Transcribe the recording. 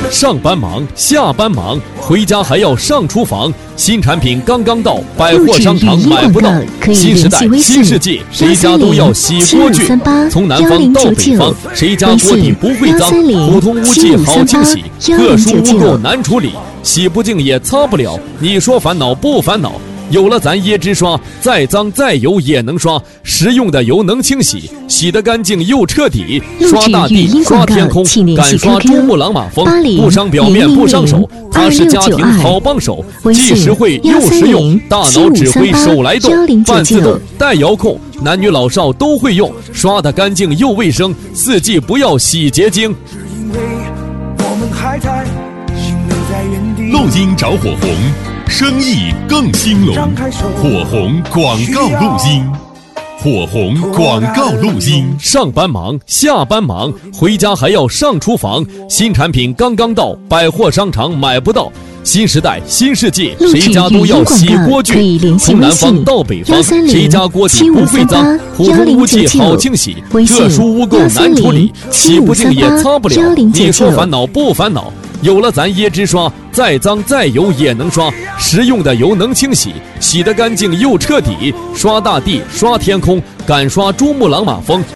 上班忙，下班忙，回家还要上厨房。新产品刚刚到，百货商场买不到。新时代，新世纪，谁家都要洗锅具。从南方到北方，谁家锅底不会脏？普通污迹好清洗，特殊污垢难处理，洗不净也擦不了。你说烦恼不烦恼？有了咱椰汁刷，再脏再油也能刷，实用的油能清洗，洗得干净又彻底。刷大地，刷天空，敢刷珠穆朗玛峰，不伤表面不伤手，它是家庭好帮手，既实惠又实用，大脑指挥手来动，半自动带遥控，男女老少都会用，刷得干净又卫生，四季不要洗洁精。 录音找火红，生意更兴隆。火红广告录音，火红广告录音。 上班忙，下班忙，回家还要上厨房。新产品刚刚到，百货商场买不到。新时代，新世纪，谁家都要洗锅具。从南方到北方，谁家锅底不会脏？普通污迹好清洗，特殊污垢难处理，洗不净也擦不了。你说烦恼不烦恼？有了咱椰汁刷，再脏再油也能刷，实用的油能清洗，洗得干净又彻底。刷大地，刷天空，敢刷珠穆朗玛峰。